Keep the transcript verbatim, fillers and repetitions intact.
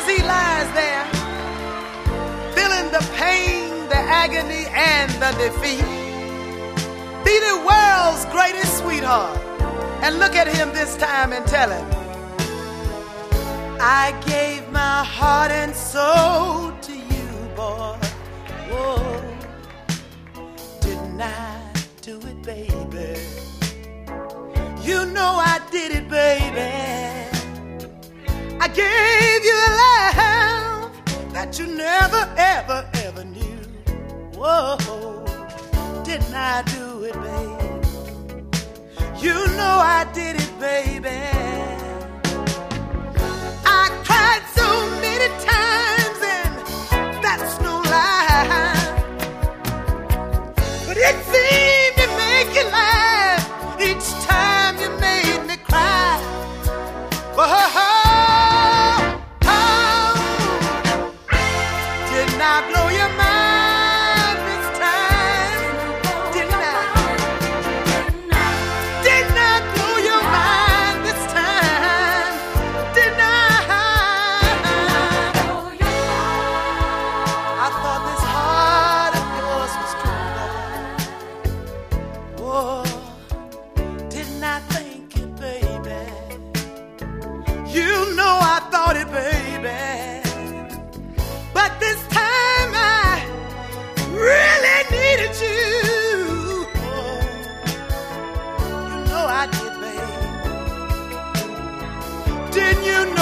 he lies there, feeling the pain, the agony, and the defeat. Be the world's greatest sweetheart, and look at him this time and tell him, I gave my heart and soul to you, boy. Whoa, didn't I do it, baby? You know I did it, baby. I gave you a love that you never, ever, ever knew. Whoa, didn't I do it, baby? You know I did it, baby. I cried so many times, and that's no lie. But it seemed to make you laugh each time you made me cry. Whoa. You